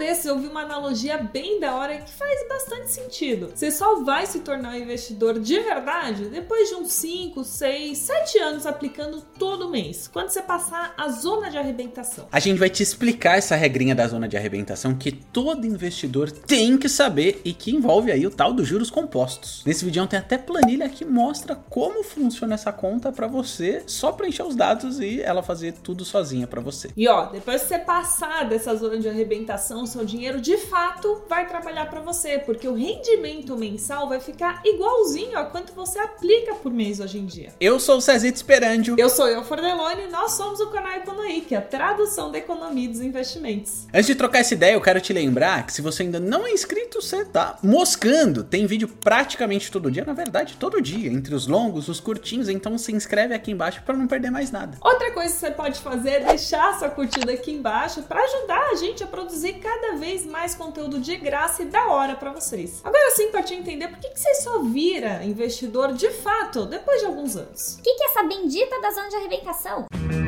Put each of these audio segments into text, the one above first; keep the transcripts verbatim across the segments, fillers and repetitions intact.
desses eu vi uma analogia bem da hora que faz bastante sentido. Você só vai se tornar um investidor de verdade depois de uns cinco, seis, sete anos aplicando todo mês, quando você passar a zona de arrebentação. A gente vai te explicar essa regrinha da zona de arrebentação que todo investidor tem que saber e que envolve aí o tal dos juros compostos. Nesse vídeo tem até planilha que mostra como funciona essa conta para você só preencher os dados e ela fazer tudo sozinha para você. E ó, depois que você passar dessa zona de arrebentação, seu dinheiro de fato vai trabalhar para você, porque o rendimento mensal vai ficar igualzinho a quanto você aplica por mês hoje em dia. Eu sou o Cezito Sperandio. Eu sou eu, Fordelone, e nós somos o canal Economy, que é a tradução da economia dos investimentos. Antes de trocar essa ideia, eu quero te lembrar que se você ainda não é inscrito, você tá moscando. Tem vídeo praticamente todo dia, na verdade todo dia, entre os longos, os curtinhos, então se inscreve aqui embaixo para não perder mais nada. Outra coisa que você pode fazer é deixar sua curtida aqui embaixo para ajudar a gente a produzir cada vez mais conteúdo de graça e da hora para vocês. Agora sim, para te entender por que que você só vira investidor de fato depois de alguns anos. O que que é essa bendita da zona de arrebentação?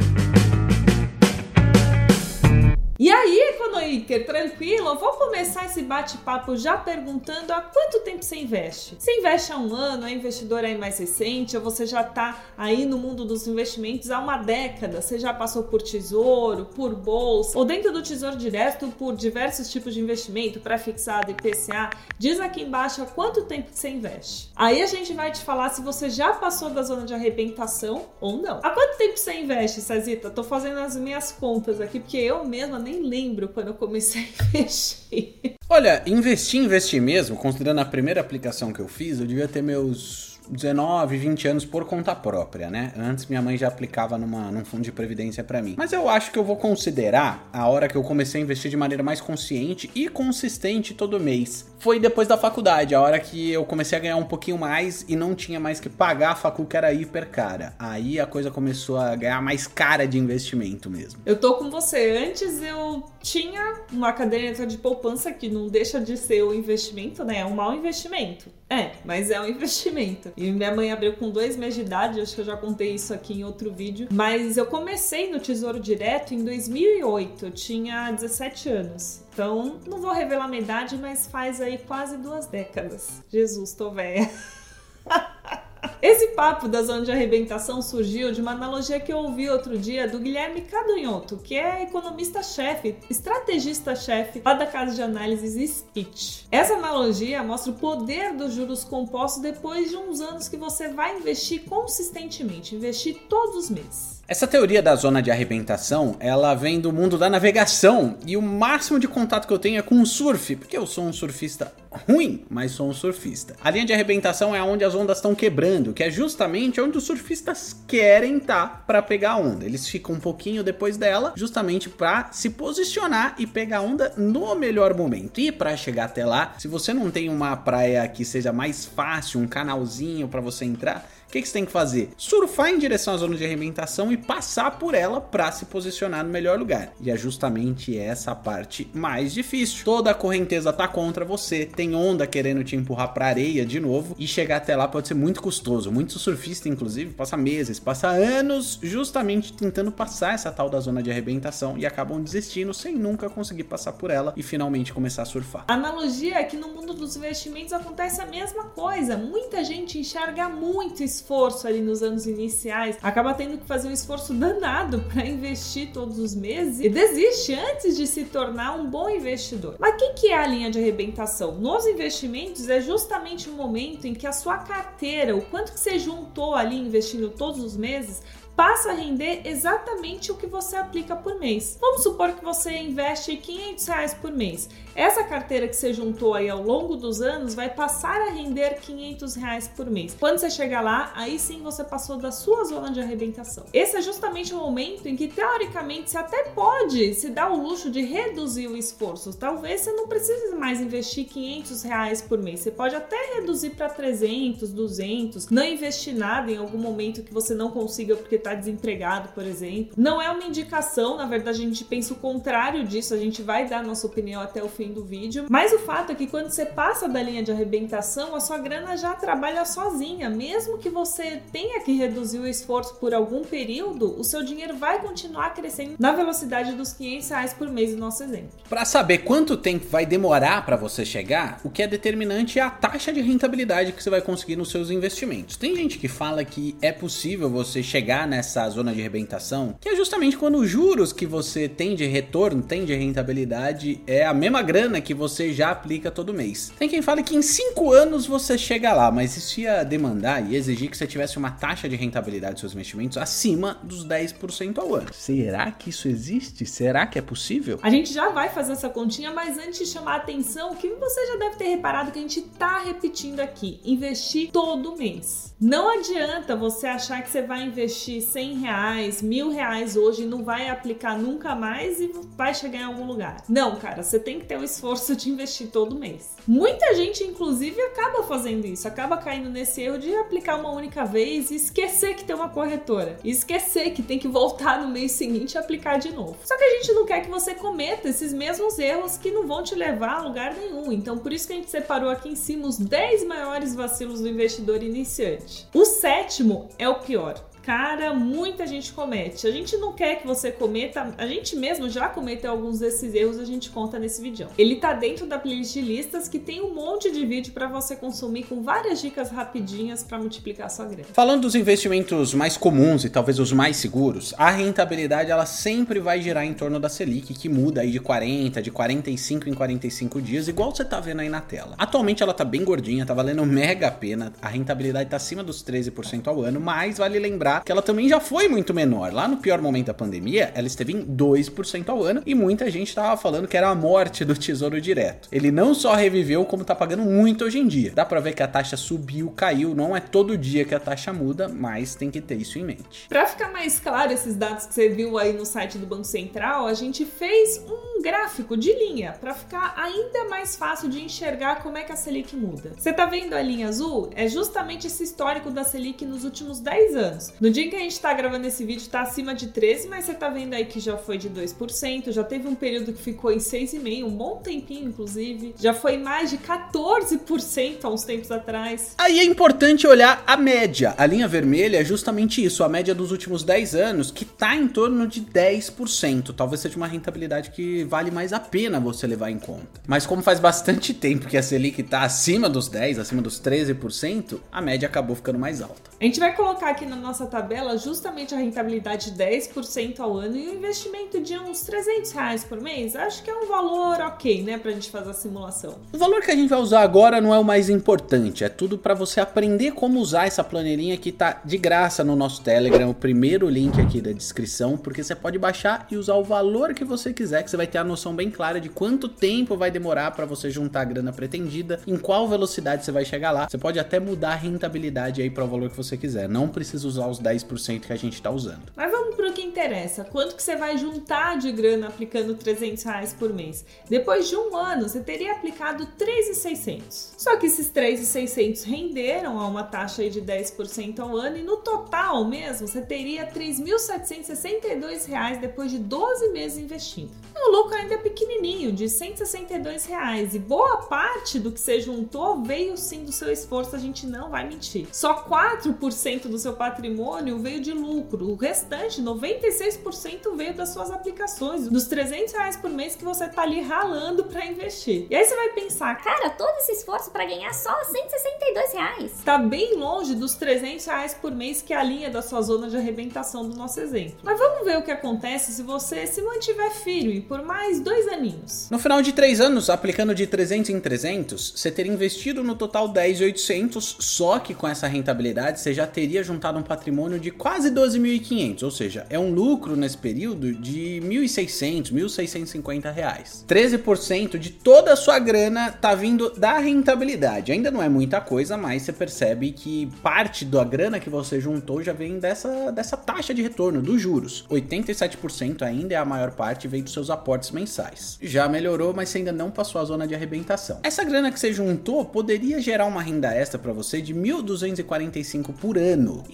E aí, Econoiker, tranquilo? Eu vou começar esse bate-papo já perguntando há quanto tempo você investe? Você investe há um ano, é investidor aí mais recente, ou você já tá aí no mundo dos investimentos há uma década? Você já passou por tesouro, por bolsa, ou dentro do tesouro direto por diversos tipos de investimento, pré-fixado, I P C A? Diz aqui embaixo há quanto tempo que você investe. Aí a gente vai te falar se você já passou da zona de arrebentação ou não. Há quanto tempo você investe, Cezita? Tô fazendo as minhas contas aqui, porque eu mesma nem lembro quando eu comecei a investir. Olha, investir, investir mesmo, considerando a primeira aplicação que eu fiz, eu devia ter meus dezenove, vinte anos por conta própria, né? Antes minha mãe já aplicava numa, num fundo de previdência pra mim. Mas eu acho que eu vou considerar a hora que eu comecei a investir de maneira mais consciente e consistente todo mês. Foi depois da faculdade, a hora que eu comecei a ganhar um pouquinho mais e não tinha mais que pagar a facu, que era hiper cara. Aí a coisa começou a ganhar mais cara de investimento mesmo. Eu tô com você. Antes eu tinha uma caderneta de poupança que não deixa de ser um investimento, né? É um mau investimento. É, mas é um investimento. E minha mãe abriu com dois meses de idade, acho que eu já contei isso aqui em outro vídeo. Mas eu comecei no Tesouro Direto em dois mil e oito, eu tinha dezessete anos. Então, não vou revelar minha idade, mas faz aí quase duas décadas. Jesus, tô velha. Esse papo da zona de arrebentação surgiu de uma analogia que eu ouvi outro dia do Guilherme Cadonhoto, que é economista-chefe, estrategista-chefe lá da casa de análises Speech. Essa analogia mostra o poder dos juros compostos depois de uns anos que você vai investir consistentemente, investir todos os meses. Essa teoria da zona de arrebentação, ela vem do mundo da navegação e o máximo de contato que eu tenho é com o surf, porque eu sou um surfista ruim, mas sou um surfista. A linha de arrebentação é onde as ondas estão quebrando, que é justamente onde os surfistas querem estar para pegar a onda. Eles ficam um pouquinho depois dela, justamente para se posicionar e pegar a onda no melhor momento. E para chegar até lá, se você não tem uma praia que seja mais fácil, um canalzinho para você entrar, o que, que você tem que fazer? Surfar em direção à zona de arrebentação e passar por ela para se posicionar no melhor lugar. E é justamente essa a parte mais difícil. Toda a correnteza tá contra você, tem onda querendo te empurrar para areia de novo, e chegar até lá pode ser muito custoso. Muito surfista, inclusive, passa meses, passa anos justamente tentando passar essa tal da zona de arrebentação e acabam desistindo sem nunca conseguir passar por ela e finalmente começar a surfar. A analogia é que no mundo dos investimentos acontece a mesma coisa. Muita gente enxerga muito esforço ali nos anos iniciais, acaba tendo que fazer um esforço danado para investir todos os meses e desiste antes de se tornar um bom investidor. Mas o que, que é a linha de arrebentação? Nos investimentos é justamente o momento em que a sua carteira, o quanto que você juntou ali investindo todos os meses, passa a render exatamente o que você aplica por mês. Vamos supor que você investe quinhentos reais por mês. Essa carteira que você juntou aí ao longo dos anos vai passar a render quinhentos reais por mês. Quando você chegar lá, aí sim você passou da sua zona de arrebentação. Esse é justamente o momento em que, teoricamente, você até pode se dar o luxo de reduzir o esforço. Talvez você não precise mais investir quinhentos reais por mês. Você pode até reduzir para trezentos, duzentos, não investir nada em algum momento que você não consiga porque está desempregado, por exemplo. Não é uma indicação, na verdade a gente pensa o contrário disso, a gente vai dar nossa opinião até o fim do vídeo, mas o fato é que quando você passa da linha de arrebentação, a sua grana já trabalha sozinha, mesmo que você tenha que reduzir o esforço por algum período, o seu dinheiro vai continuar crescendo na velocidade dos quinhentos reais por mês no nosso exemplo. Para saber quanto tempo vai demorar para você chegar, o que é determinante é a taxa de rentabilidade que você vai conseguir nos seus investimentos. Tem gente que fala que é possível você chegar nessa zona de arrebentação, que é justamente quando os juros que você tem de retorno, tem de rentabilidade, é a mesma grana que você já aplica todo mês. Tem quem fala que em cinco anos você chega lá, mas isso ia demandar e exigir que você tivesse uma taxa de rentabilidade dos seus investimentos acima dos dez por cento ao ano. Será que isso existe? Será que é possível? A gente já vai fazer essa continha, mas antes de chamar a atenção, o que você já deve ter reparado que a gente tá repetindo aqui: investir todo mês. Não adianta você achar que você vai investir cem reais, mil reais hoje e não vai aplicar nunca mais e vai chegar em algum lugar. Não, cara, você tem que ter o esforço de investir todo mês. Muita gente, inclusive, acaba fazendo isso, acaba caindo nesse erro de aplicar uma única vez e esquecer que tem uma corretora. E esquecer que tem que voltar no mês seguinte e aplicar de novo. Só que a gente não quer que você cometa esses mesmos erros que não vão te levar a lugar nenhum. Então, por isso que a gente separou aqui em cima os dez maiores vacilos do investidor iniciante. O sétimo é o pior. Cara, muita gente comete. A gente não quer que você cometa, a gente mesmo já cometeu alguns desses erros, a gente conta nesse vídeo. Ele tá dentro da playlist de listas que tem um monte de vídeo para você consumir com várias dicas rapidinhas para multiplicar sua grana. Falando dos investimentos mais comuns e talvez os mais seguros, a rentabilidade ela sempre vai girar em torno da Selic, que muda aí de quarenta, de quarenta e cinco em quarenta e cinco dias, igual você tá vendo aí na tela. Atualmente ela tá bem gordinha, tá valendo mega a pena, a rentabilidade tá acima dos treze por cento ao ano, mas vale lembrar que ela também já foi muito menor. Lá no pior momento da pandemia, ela esteve em dois por cento ao ano e muita gente estava falando que era a morte do Tesouro Direto. Ele não só reviveu, como tá pagando muito hoje em dia. Dá pra ver que a taxa subiu, caiu, não é todo dia que a taxa muda, mas tem que ter isso em mente. Pra ficar mais claro esses dados que você viu aí no site do Banco Central, a gente fez um gráfico de linha para ficar ainda mais fácil de enxergar como é que a Selic muda. Você tá vendo a linha azul? É justamente esse histórico da Selic nos últimos dez anos. No dia que a gente tá gravando esse vídeo tá acima de treze, mas você tá vendo aí que já foi de dois por cento, já teve um período que ficou em seis vírgula cinco por cento, um bom tempinho inclusive, já foi mais de quatorze por cento há uns tempos atrás. Aí é importante olhar a média. A linha vermelha é justamente isso, a média dos últimos dez anos, que tá em torno de dez por cento. Talvez seja uma rentabilidade que vale mais a pena você levar em conta. Mas como faz bastante tempo que a Selic tá acima dos dez, acima dos treze por cento, a média acabou ficando mais alta. A gente vai colocar aqui na nossa tabela justamente a rentabilidade de dez por cento ao ano e o investimento de uns trezentos reais por mês. Acho que é um valor ok, né, pra gente fazer a simulação. O valor que a gente vai usar agora não é o mais importante, é tudo pra você aprender como usar essa planilhinha que tá de graça no nosso Telegram, o primeiro link aqui da descrição, porque você pode baixar e usar o valor que você quiser, que você vai ter a noção bem clara de quanto tempo vai demorar pra você juntar a grana pretendida, em qual velocidade você vai chegar lá. Você pode até mudar a rentabilidade aí para o valor que você quiser, não precisa usar os dez por cento que a gente tá usando. Mas vamos pro que interessa, quanto que você vai juntar de grana aplicando trezentos reais por mês? Depois de um ano, você teria aplicado três mil e seiscentos. Só que esses três mil e seiscentos renderam a uma taxa aí de dez por cento ao ano e no total mesmo, você teria três mil setecentos e sessenta e dois reais depois de doze meses investindo. O lucro ainda é pequenininho, de cento e sessenta e dois reais, e boa parte do que você juntou veio sim do seu esforço, a gente não vai mentir. Só quatro por cento do seu patrimônio veio de lucro, o restante, noventa e seis por cento, veio das suas aplicações, dos trezentos reais por mês que você tá ali ralando para investir. E aí você vai pensar, cara, todo esse esforço para ganhar só cento e sessenta e dois reais. Tá bem longe dos trezentos reais por mês que é a linha da sua zona de arrebentação do nosso exemplo. Mas vamos ver o que acontece se você se mantiver firme por mais dois aninhos. No final de três anos, aplicando de trezentos em trezentos, você teria investido no total dez mil e oitocentos, só que com essa rentabilidade você já teria juntado um patrimônio de quase doze mil e quinhentos, ou seja, é um lucro nesse período de mil e seiscentos, mil seiscentos e cinquenta reais. treze por cento de toda a sua grana tá vindo da rentabilidade. Ainda não é muita coisa, mas você percebe que parte da grana que você juntou já vem dessa, dessa taxa de retorno, dos juros. oitenta e sete por cento ainda é a maior parte, vem dos seus aportes mensais. Já melhorou, mas você ainda não passou a zona de arrebentação. Essa grana que você juntou poderia gerar uma renda extra para você de mil duzentos e quarenta e cinco por ano. Isso dividido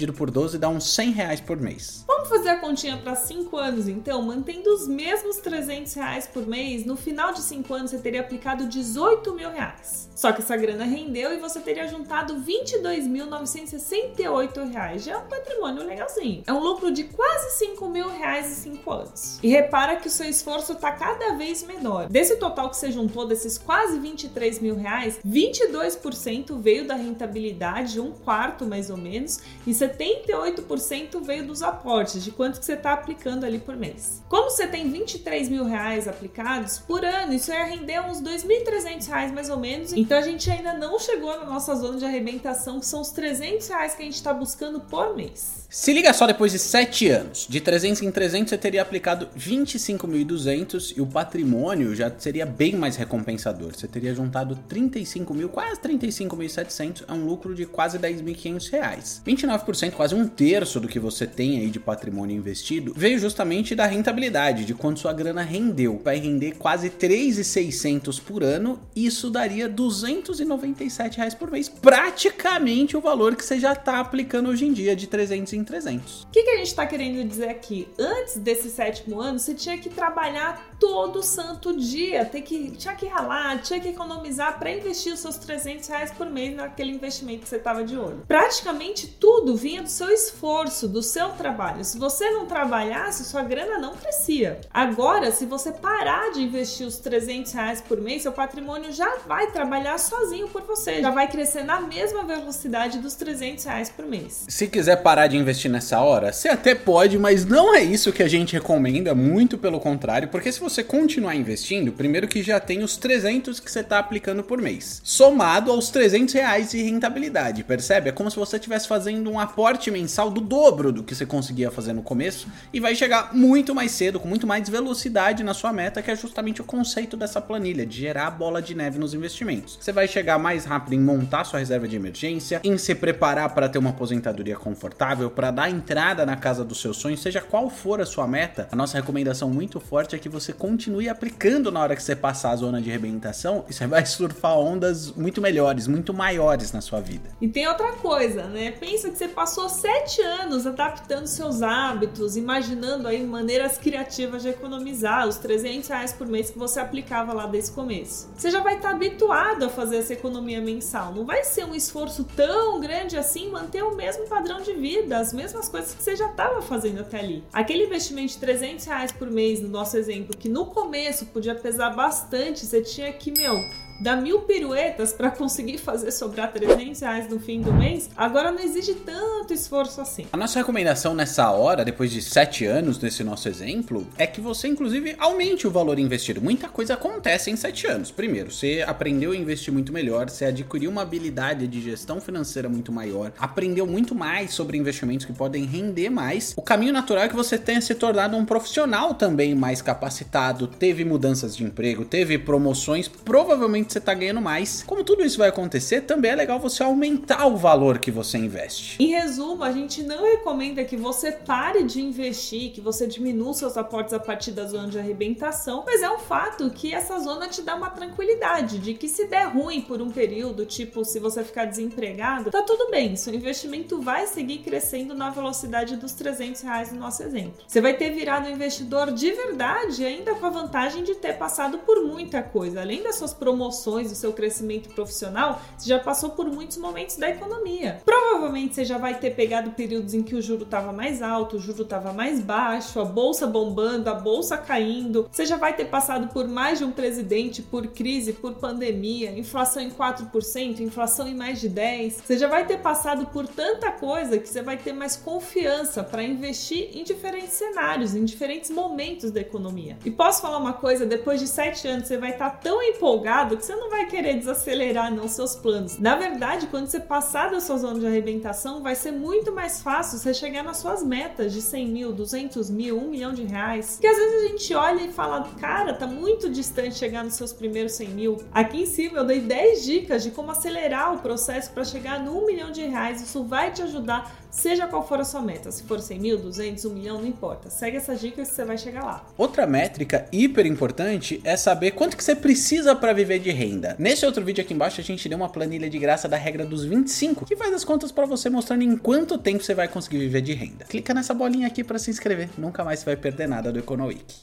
dividido por doze dá uns cem reais por mês. Vamos fazer a continha para cinco anos, então? Mantendo os mesmos trezentos reais por mês, no final de cinco anos você teria aplicado dezoito mil reais. Só que essa grana rendeu e você teria juntado vinte e dois mil novecentos e sessenta e oito reais. Já é um patrimônio legalzinho. É um lucro de quase cinco mil reais em cinco anos. E repara que o seu esforço está cada vez menor. Desse total que você juntou, desses quase vinte e três mil reais, vinte e dois por cento veio da rentabilidade, um quarto mais ou menos, e setenta e oito por cento veio dos aportes, de quanto que você está aplicando ali por mês. Como você tem vinte e três mil reais aplicados por ano, isso ia render uns dois mil e trezentos reais mais ou menos. Então a gente ainda não chegou na nossa zona de arrebentação, que são os trezentos reais que a gente está buscando por mês. Se liga só, depois de sete anos, de trezentos em trezentos você teria aplicado vinte e cinco mil e duzentos e o patrimônio já seria bem mais recompensador. Você teria juntado trinta e cinco mil, quase trinta e cinco mil e setecentos, é um lucro de quase dez mil e quinhentos reais. vinte e nove por cento, quase um terço do que você tem aí de patrimônio investido, veio justamente da rentabilidade, de quanto sua grana rendeu. Vai render quase três mil e seiscentos por ano, isso daria duzentos e noventa e sete reais por mês, praticamente o valor que você já está aplicando hoje em dia de trezentos em trezentos. O que, que a gente está querendo dizer aqui? Antes desse sétimo ano, você tinha que trabalhar todo santo dia, ter que, tinha que ralar, tinha que economizar para investir os seus trezentos reais por mês naquele investimento que você estava de olho. Praticamente tudo vinha do seu esforço, do seu trabalho. Se você não trabalhasse, sua grana não crescia. Agora, se você parar de investir os trezentos reais por mês, seu patrimônio já vai trabalhar sozinho por você, já vai crescer na mesma velocidade dos trezentos reais por mês. Se quiser parar de investir nessa hora, você até pode, mas não é isso que a gente recomenda, muito pelo contrário, porque se você continuar investindo, primeiro que já tem os trezentos que você está aplicando por mês, somado aos trezentos reais de rentabilidade, percebe? É como se você estivesse fazendo um aporte mensal do dobro do que você conseguia fazer no começo e vai chegar muito mais cedo, com muito mais velocidade na sua meta, que é justamente o conceito dessa planilha, de gerar a bola de neve nos investimentos. Você vai chegar mais rápido em montar sua reserva de emergência, em se preparar para ter uma aposentadoria confortável, para dar entrada na casa dos seus sonhos, seja qual for a sua meta. A nossa recomendação muito forte é que você continue aplicando na hora que você passar a zona de arrebentação e você vai surfar ondas muito melhores, muito maiores na sua vida. E tem outra coisa, né? Pensa que você passou sete anos adaptando seus hábitos, imaginando aí maneiras criativas de economizar os trezentos reais por mês que você aplicava lá desde o começo. Você já vai estar habituado a fazer essa economia mensal. Não vai ser um esforço tão grande assim manter o mesmo padrão de vida, as mesmas coisas que você já estava fazendo até ali. Aquele investimento de trezentos reais por mês, no nosso exemplo, que no começo podia pesar bastante, você tinha que, meu, dar mil piruetas para conseguir fazer sobrar trezentos reais no fim do mês, agora não exige tanto esforço assim. A nossa recomendação nessa hora, depois de sete anos desse nosso exemplo, é que você inclusive aumente o valor investido. Muita coisa acontece em sete anos. Primeiro, você aprendeu a investir muito melhor, você adquiriu uma habilidade de gestão financeira muito maior, aprendeu muito mais sobre investimentos que podem render mais. O caminho natural é que você tenha se tornado um profissional também mais capacitado, teve mudanças de emprego, teve promoções, provavelmente você está ganhando mais. Como tudo isso vai acontecer, também é legal você aumentar o valor que você investe. Em resumo, a gente não recomenda que você pare de investir, que você diminua seus aportes a partir da zona de arrebentação, mas é um fato que essa zona te dá uma tranquilidade de que se der ruim por um período, tipo se você ficar desempregado, tá tudo bem, seu investimento vai seguir crescendo na velocidade dos trezentos reais no nosso exemplo. Você vai ter virado um investidor de verdade, ainda com a vantagem de ter passado por muita coisa, além das suas promoções, do seu crescimento profissional, você já passou por muitos momentos da economia. Provavelmente você já vai ter pegado períodos em que o juro estava mais alto, o juro estava mais baixo, a bolsa bombando, a bolsa caindo. Você já vai ter passado por mais de um presidente, por crise, por pandemia, inflação em quatro por cento, inflação em mais de dez por cento. Você já vai ter passado por tanta coisa que você vai ter mais confiança para investir em diferentes cenários, em diferentes momentos da economia. E posso falar uma coisa, depois de sete anos você vai estar tão empolgado que você não vai querer desacelerar não seus planos. Na verdade, quando você passar da sua zona de arrebentação, vai ser muito mais fácil você chegar nas suas metas de cem mil, duzentos mil, um milhão de reais. Que às vezes a gente olha e fala, cara, tá muito distante chegar nos seus primeiros cem mil. Aqui em cima eu dei dez dicas de como acelerar o processo para chegar no um milhão de reais. Isso vai te ajudar seja qual for a sua meta. Se for cem mil, duzentos, um milhão, não importa. Segue essas dicas que você vai chegar lá. Outra métrica hiper importante é saber quanto que você precisa para viver de renda. Nesse outro vídeo aqui embaixo a gente deu uma planilha de graça da regra dos vinte e cinco, que faz as contas para você mostrando em quanto tempo você vai conseguir viver de renda. Clica nessa bolinha aqui para se inscrever, nunca mais você vai perder nada do EconoWeek.